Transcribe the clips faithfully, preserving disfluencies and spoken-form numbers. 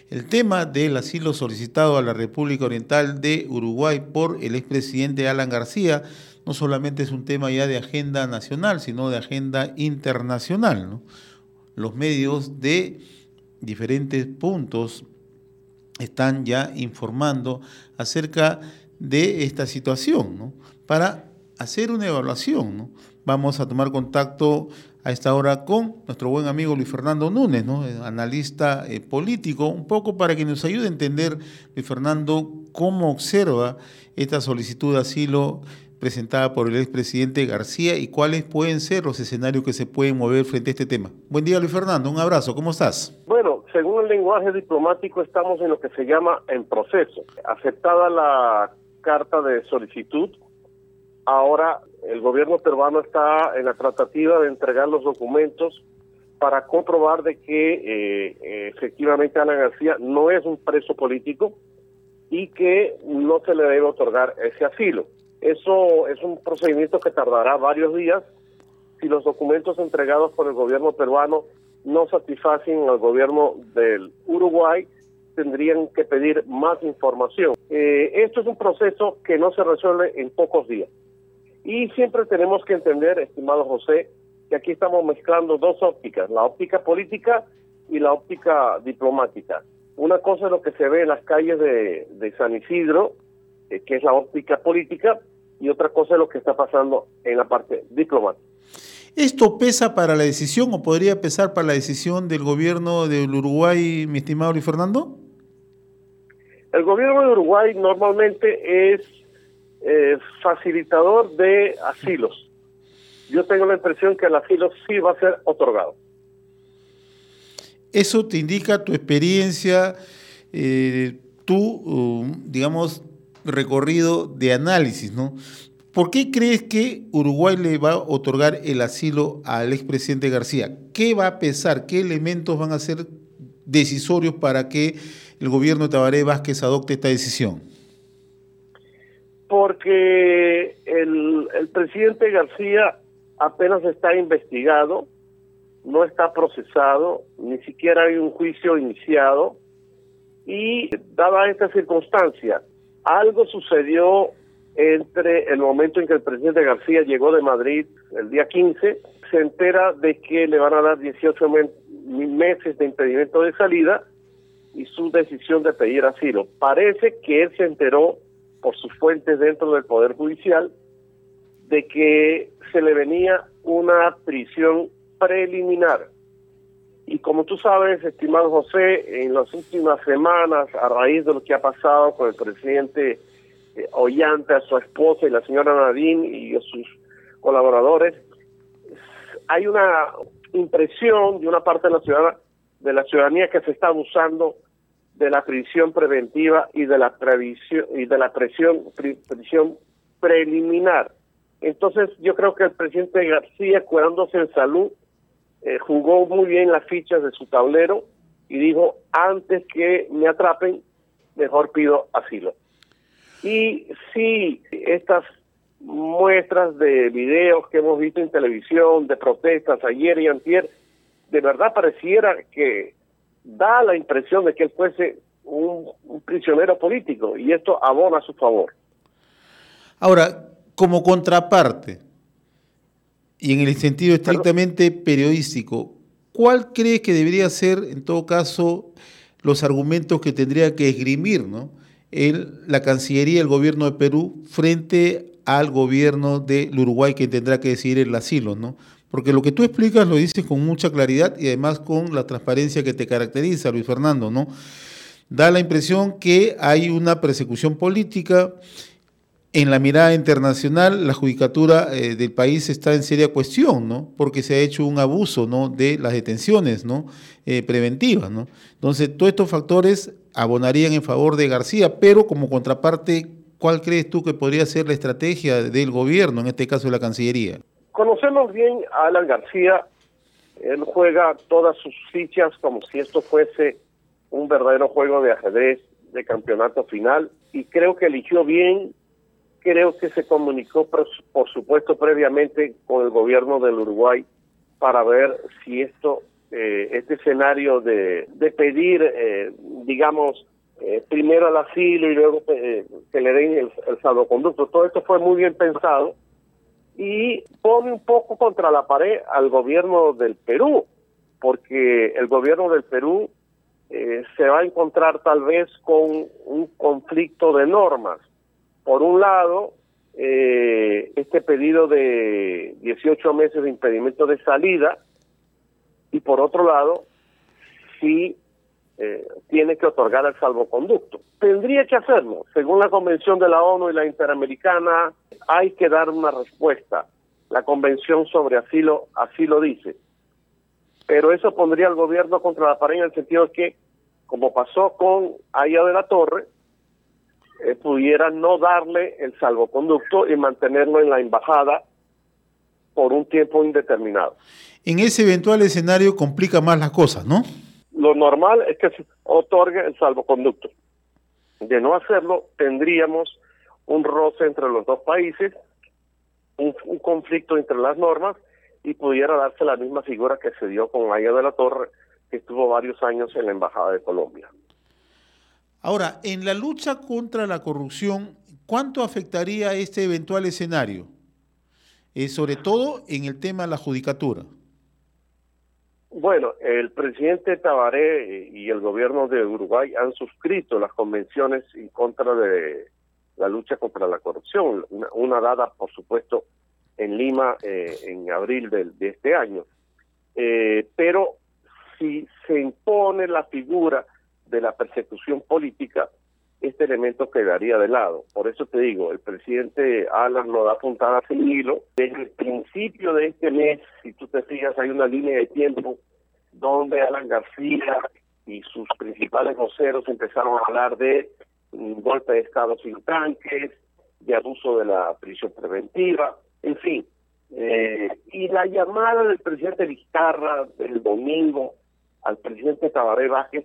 el tema del asilo solicitado a la República Oriental de Uruguay por el expresidente Alan García no solamente es un tema ya de agenda nacional, sino de agenda internacional, ¿no? Los medios de diferentes puntos están ya informando acerca de esta situación, ¿no? Para hacer una evaluación, ¿no? Vamos a tomar contacto a esta hora con nuestro buen amigo Luis Fernando Núñez, ¿no? Analista eh, político, un poco para que nos ayude a entender, Luis Fernando, cómo observa esta solicitud de asilo presentada por el expresidente García y cuáles pueden ser los escenarios que se pueden mover frente a este tema. Buen día, Luis Fernando, un abrazo, ¿cómo estás? Bueno, según el lenguaje diplomático estamos en lo que se llama en proceso. Aceptada la carta de solicitud, ahora el gobierno peruano está en la tratativa de entregar los documentos para comprobar de que eh, efectivamente Alan García no es un preso político y que no se le debe otorgar ese asilo. Eso es un procedimiento que tardará varios días. Si los documentos entregados por el gobierno peruano no satisfacen al gobierno del Uruguay, tendrían que pedir más información. Eh, esto es un proceso que no se resuelve en pocos días. Y siempre tenemos que entender, estimado José, que aquí estamos mezclando dos ópticas, la óptica política y la óptica diplomática. Una cosa es lo que se ve en las calles de, de San Isidro, eh, que es la óptica política, y otra cosa es lo que está pasando en la parte diplomática. ¿Esto pesa para la decisión o podría pesar para la decisión del gobierno del Uruguay, mi estimado Luis Fernando? El gobierno de Uruguay normalmente es eh, facilitador de asilos. Yo tengo la impresión que el asilo sí va a ser otorgado. Eso te indica tu experiencia, eh, tu, uh, digamos, recorrido de análisis, ¿no? ¿Por qué crees que Uruguay le va a otorgar el asilo al expresidente García? ¿Qué va a pesar? ¿Qué elementos van a ser decisorios para que el gobierno de Tabaré Vázquez adopte esta decisión? Porque el, el presidente García apenas está investigado, no está procesado, ni siquiera hay un juicio iniciado, y dada esta circunstancia, algo sucedió entre el momento en que el presidente García llegó de Madrid el día quince, se entera de que le van a dar dieciocho meses de impedimento de salida y su decisión de pedir asilo. Parece que él se enteró por sus fuentes dentro del Poder Judicial de que se le venía una prisión preliminar. Y como tú sabes, estimado José, en las últimas semanas, a raíz de lo que ha pasado con el presidente eh, Ollanta, a su esposa y la señora Nadine y a sus colaboradores, hay una impresión de una parte de la ciudad, de la ciudadanía que se está abusando de la prisión preventiva y de la previsión y de la presión prisión preliminar. Entonces, yo creo que el presidente García, cuidándose en salud, eh, jugó muy bien las fichas de su tablero y dijo, antes que me atrapen, mejor pido asilo. Y sí, estas muestras de videos que hemos visto en televisión, de protestas ayer y antier, de verdad pareciera que da la impresión de que él fuese un, un prisionero político, y esto abona a su favor. Ahora, como contraparte, y en el sentido estrictamente periodístico, ¿cuál crees que debería ser, en todo caso, los argumentos que tendría que esgrimir, ¿no?, el, la Cancillería y el gobierno de Perú frente al gobierno del Uruguay, que tendrá que decidir el asilo, ¿no? Porque lo que tú explicas lo dices con mucha claridad y además con la transparencia que te caracteriza, Luis Fernando, ¿no? Da la impresión que hay una persecución política. En la mirada internacional, la judicatura eh, del país está en seria cuestión, ¿no? Porque se ha hecho un abuso, ¿no?, de las detenciones, ¿no?, eh, preventivas, ¿no? Entonces, todos estos factores abonarían en favor de García, pero como contraparte, ¿cuál crees tú que podría ser la estrategia del gobierno, en este caso de la Cancillería? Conocemos bien a Alan García. Él juega todas sus fichas como si esto fuese un verdadero juego de ajedrez de campeonato final, y creo que eligió bien. Creo que se comunicó, por supuesto, previamente con el gobierno del Uruguay para ver si esto, eh, este escenario de, de pedir eh, digamos, eh, primero el asilo y luego eh, que le den el, el salvoconducto. Todo esto fue muy bien pensado y pone un poco contra la pared al gobierno del Perú, porque el gobierno del Perú eh, se va a encontrar tal vez con un conflicto de normas. Por un lado, eh, este pedido de dieciocho meses de impedimento de salida, y por otro lado, sí eh, tiene que otorgar el salvoconducto. Tendría que hacerlo. Según la Convención de la ONU y la Interamericana, hay que dar una respuesta. La Convención sobre Asilo así lo dice. Pero eso pondría al gobierno contra la pared en el sentido de que, como pasó con Aya de la Torre, eh, pudiera no darle el salvoconducto y mantenerlo en la embajada por un tiempo indeterminado. En ese eventual escenario complica más las cosas, ¿no? Lo normal es que se otorgue el salvoconducto. De no hacerlo, tendríamos un roce entre los dos países, un, un conflicto entre las normas, y pudiera darse la misma figura que se dio con Aya de la Torre, que estuvo varios años en la Embajada de Colombia. Ahora, en la lucha contra la corrupción, ¿cuánto afectaría este eventual escenario? Eh, sobre todo en el tema de la judicatura. Bueno, el presidente Tabaré y el gobierno de Uruguay han suscrito las convenciones en contra de la lucha contra la corrupción, una, una dada, por supuesto, en Lima eh, en abril de, de este año. Eh, pero si se impone la figura de la persecución política, este elemento quedaría de lado. Por eso te digo, el presidente Alan lo da puntada sin hilo. Desde el principio de este mes, si tú te fijas, hay una línea de tiempo donde Alan García y sus principales voceros empezaron a hablar de un golpe de Estado sin tanques, de abuso de la prisión preventiva, en fin. Eh, y la llamada del presidente Vizcarra del domingo al presidente Tabaré Vázquez,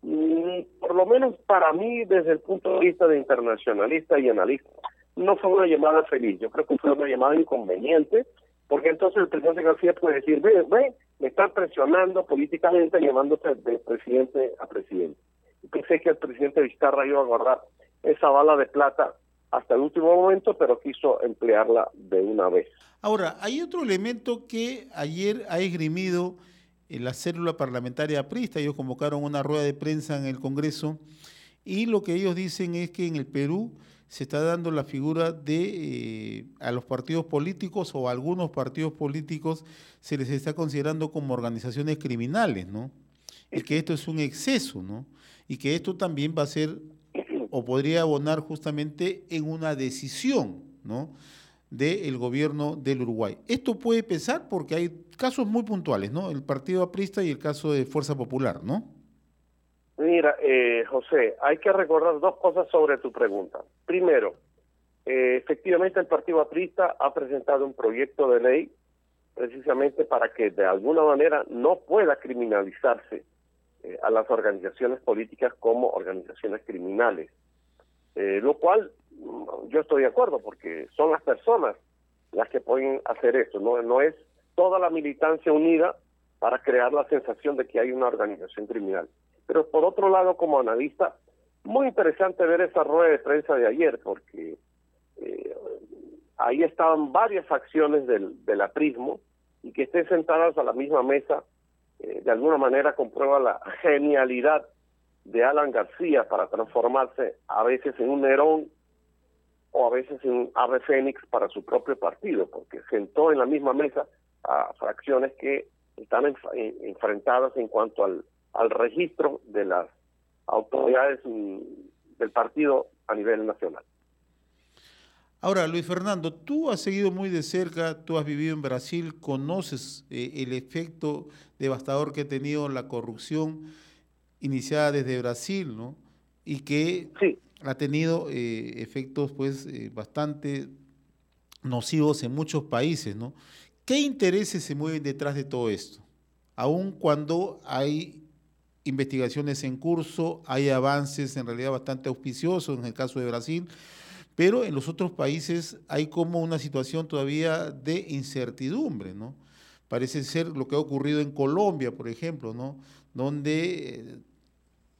por lo menos para mí, desde el punto de vista de internacionalista y analista, no fue una llamada feliz. Yo creo que fue una llamada inconveniente, porque entonces el presidente García puede decir, ve, ve, me están presionando políticamente llamándose de presidente a presidente. Y pensé que el presidente Vizcarra iba a guardar esa bala de plata hasta el último momento, pero quiso emplearla de una vez. Ahora, hay otro elemento que ayer ha esgrimido en la célula parlamentaria aprista. Ellos convocaron una rueda de prensa en el Congreso y lo que ellos dicen es que en el Perú se está dando la figura de eh, a los partidos políticos o a algunos partidos políticos se les está considerando como organizaciones criminales, ¿no? Y que esto es un exceso, ¿no? Y que esto también va a ser o podría abonar justamente en una decisión, ¿no?, del gobierno del Uruguay. Esto puede pesar porque hay casos muy puntuales, ¿no? El partido aprista y el caso de Fuerza Popular, ¿no? Mira, eh, José, hay que recordar dos cosas sobre tu pregunta. Primero, eh, efectivamente el partido aprista ha presentado un proyecto de ley precisamente para que de alguna manera no pueda criminalizarse eh, a las organizaciones políticas como organizaciones criminales, eh, lo cual yo estoy de acuerdo porque son las personas las que pueden hacer esto, no, no es toda la militancia unida para crear la sensación de que hay una organización criminal. Pero por otro lado, como analista, muy interesante ver esa rueda de prensa de ayer, porque eh, ahí estaban varias facciones del, del aprismo, y que estén sentadas a la misma mesa, eh, de alguna manera comprueba la genialidad de Alan García para transformarse a veces en un Nerón o a veces en un ave fénix para su propio partido, porque sentó en la misma mesa a fracciones que están en, en, enfrentadas en cuanto al, al registro de las autoridades mm, del partido a nivel nacional. Ahora, Luis Fernando, tú has seguido muy de cerca, tú has vivido en Brasil, conoces eh, el efecto devastador que ha tenido la corrupción iniciada desde Brasil, ¿no? Y que sí. ha tenido eh, efectos pues eh, bastante nocivos en muchos países, ¿no? ¿Qué intereses se mueven detrás de todo esto? Aun cuando hay investigaciones en curso, hay avances en realidad bastante auspiciosos en el caso de Brasil, pero en los otros países hay como una situación todavía de incertidumbre, ¿no? Parece ser lo que ha ocurrido en Colombia, por ejemplo, ¿no?, donde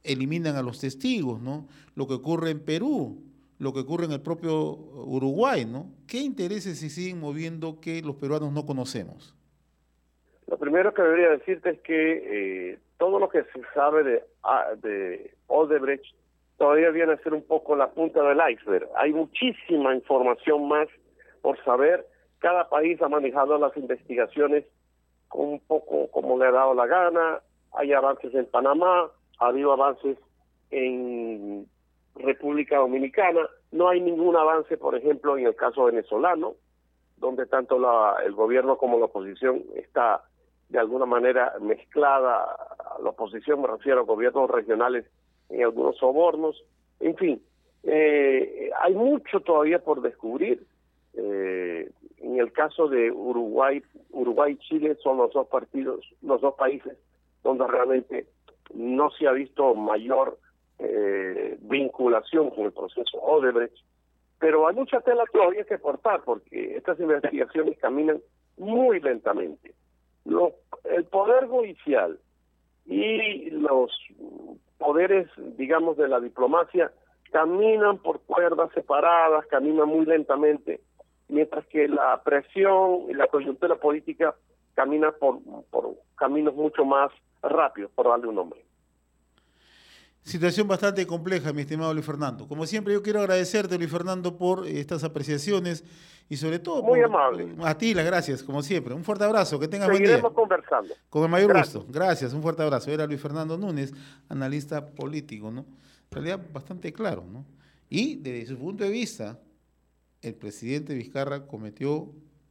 eliminan a los testigos, ¿no? Lo que ocurre en Perú, lo que ocurre en el propio Uruguay, ¿no? ¿Qué intereses se siguen moviendo que los peruanos no conocemos? Lo primero que debería decirte es que eh, todo lo que se sabe de, de Odebrecht todavía viene a ser un poco la punta del iceberg. Hay muchísima información más por saber. Cada país ha manejado las investigaciones un poco como le ha dado la gana. Hay avances en Panamá, ha habido avances en República Dominicana. No hay ningún avance, por ejemplo, en el caso venezolano, donde tanto la, el gobierno como la oposición está de alguna manera mezclada. La oposición, me refiero a gobiernos regionales, en algunos sobornos. En fin, eh, hay mucho todavía por descubrir. Eh, en el caso de Uruguay, Uruguay y Chile son los dos partidos, los dos países donde realmente no se ha visto mayor eh, vinculación con el proceso Odebrecht, pero hay mucha tela todavía que cortar porque estas investigaciones caminan muy lentamente. Lo, el poder judicial y los poderes, digamos, de la diplomacia caminan por cuerdas separadas, caminan muy lentamente, mientras que la presión y la coyuntura política camina por, por caminos mucho más rápidos, por darle un nombre. Situación bastante compleja, mi estimado Luis Fernando. Como siempre, yo quiero agradecerte, Luis Fernando, por estas apreciaciones y sobre todo Muy por, amable. A ti las gracias, como siempre. Un fuerte abrazo, que tengas buen día. Seguiremos conversando. Con el mayor Gracias. gusto. Gracias, un fuerte abrazo. Era Luis Fernando Núñez, analista político, ¿no? En realidad bastante claro, ¿no? Y desde su punto de vista, el presidente Vizcarra cometió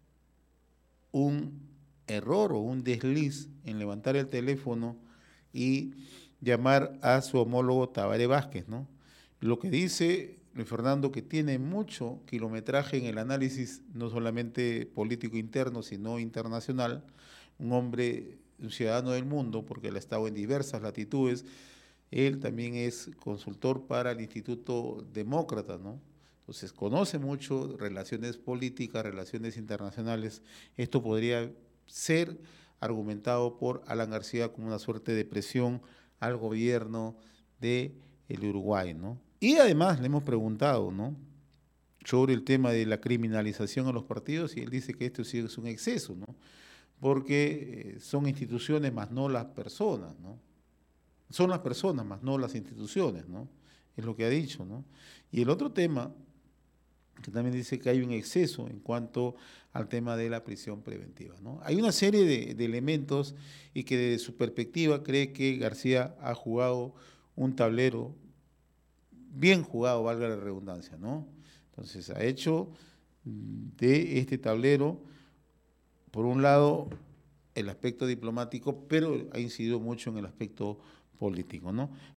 un error o un desliz en levantar el teléfono y llamar a su homólogo Tabaré Vázquez, ¿no? Lo que dice Luis Fernando, que tiene mucho kilometraje en el análisis, no solamente político interno, sino internacional, un hombre, un ciudadano del mundo, porque él ha estado en diversas latitudes. Él también es consultor para el Instituto Demócrata, ¿no? Entonces conoce mucho relaciones políticas, relaciones internacionales. Esto podría ser argumentado por Alan García como una suerte de presión al gobierno de el Uruguay, ¿no? Y además le hemos preguntado, ¿no?, sobre el tema de la criminalización a los partidos, y él dice que esto sí es un exceso, ¿no?, porque son instituciones más no las personas, ¿no? Son las personas más no las instituciones, ¿no? Es lo que ha dicho, ¿no? Y el otro tema, que también dice que hay un exceso en cuanto al tema de la prisión preventiva, ¿no? Hay una serie de, de elementos y que desde su perspectiva cree que García ha jugado un tablero bien jugado, valga la redundancia, ¿no? Entonces ha hecho de este tablero, por un lado, el aspecto diplomático, pero ha incidido mucho en el aspecto político, ¿no?